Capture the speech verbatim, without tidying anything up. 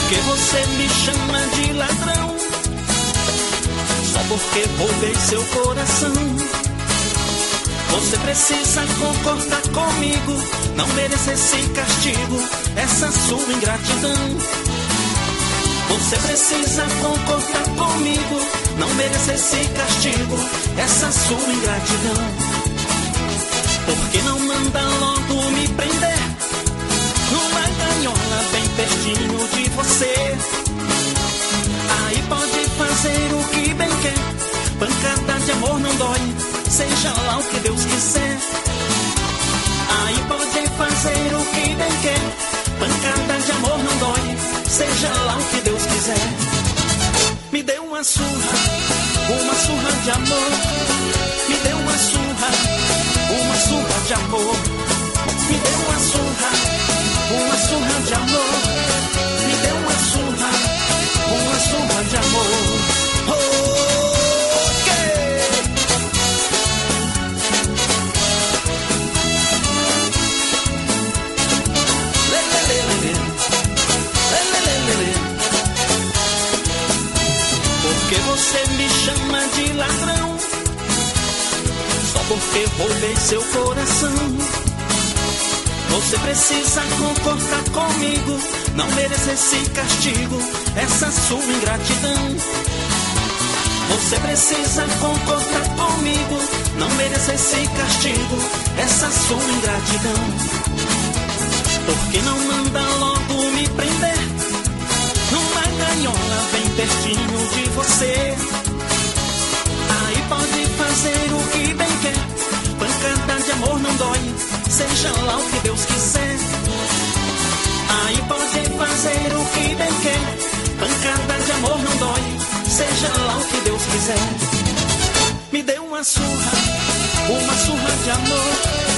Porque você me chama de ladrão, só porque roubei seu coração. Você precisa concordar comigo, não merece esse castigo, essa sua ingratidão. Você precisa concordar comigo, não merece esse castigo, essa sua ingratidão. Por que não manda logo me prender numa gaiola bem pertinho de você? Aí pode fazer o que bem quer, pancada de amor não dói, seja lá o que Deus quiser. Aí pode fazer o que bem quer, pancada de amor não dói, seja lá o que Deus quiser. Me dê uma surra, uma surra de amor. Me dê uma surra, uma surra de amor. Me dê uma surra, uma surra de amor. Me dê uma surra, uma surra de amor. Porque você me chama de ladrão, só porque roubei seu coração. Você precisa concordar comigo, não merece esse castigo, essa sua ingratidão. Você precisa concordar comigo, não merece esse castigo, essa sua ingratidão. Por que não manda logo me prender numa gaiola bem pertinho de você? Aí pode fazer o que bem quer, pancada de amor não dói, seja lá o que Deus quiser. Aí pode fazer o que bem quer, pancada de amor não dói, seja lá o que Deus quiser. Me dê uma surra, uma surra de amor.